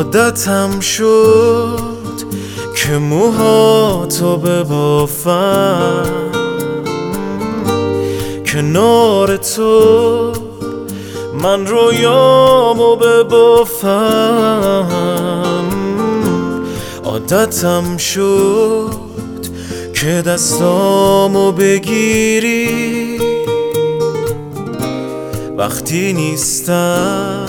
عادتم شد که موهاتو ببافم، کنار تو من رویامو ببافم. عادتم شد که دستامو بگیری وقتی نیستم،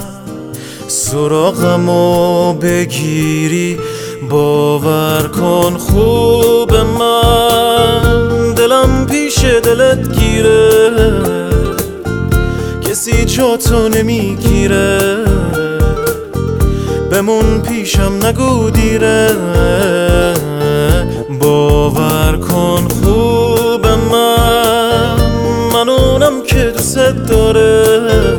سراغمو بگیری. باور کن خوب من دلم پیش دلت گیره، کسی جاتو نمیگیره. بمون پیشم نگو دیره. باور کن خوب من اونم که دوست داره،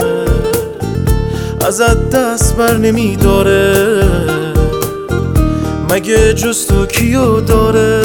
ازت دست بر نمی داره. مگه جز تو کیو داره؟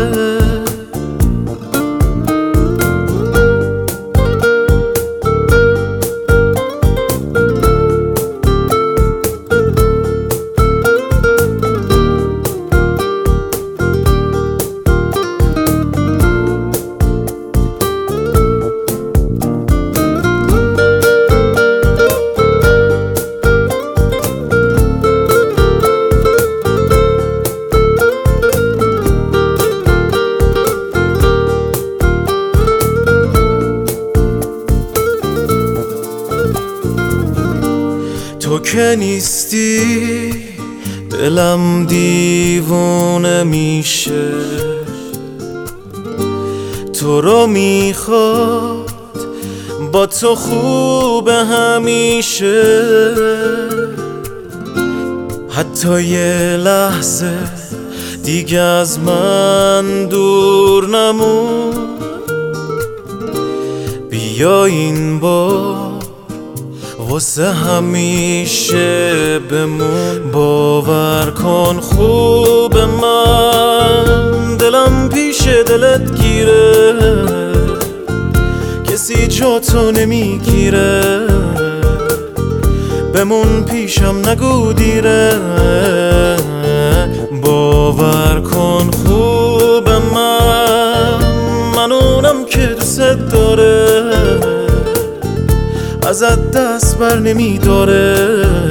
تو که نیستی دلم دیوونه میشه، تو رو میخواد با تو خوب همیشه. حتی یه لحظه دیگه از من دور نمون. بیا این بار واسه همیشه بمون. باور کن خوب من دلم پیش دلت گیره، کسی جاتو نمیگیره. بمون پیشم نگو دیره. باور کن خوب من اونم که دوست داره، ازت دست بر نمی داره.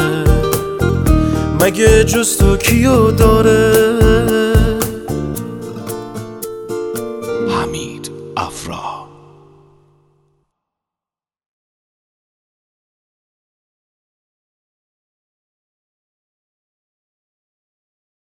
مگه جز تو کیو داره؟ حمید افرا.